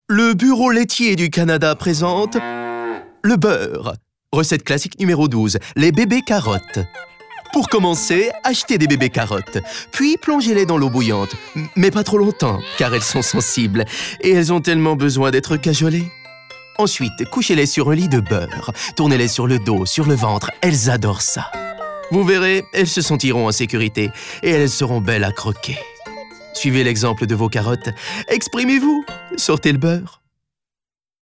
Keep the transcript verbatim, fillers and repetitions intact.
Le Bureau laitier du Canada présente le beurre. Recette classique numéro douze, les bébés carottes. Pour commencer, achetez des bébés carottes, puis plongez-les dans l'eau bouillante. Mais pas trop longtemps, car elles sont sensibles et elles ont tellement besoin d'être cajolées. Ensuite, couchez-les sur un lit de beurre. Tournez-les sur le dos, sur le ventre, elles adorent ça. Vous verrez, elles se sentiront en sécurité et elles seront belles à croquer. Suivez l'exemple de vos carottes. Exprimez-vous, sortez le beurre.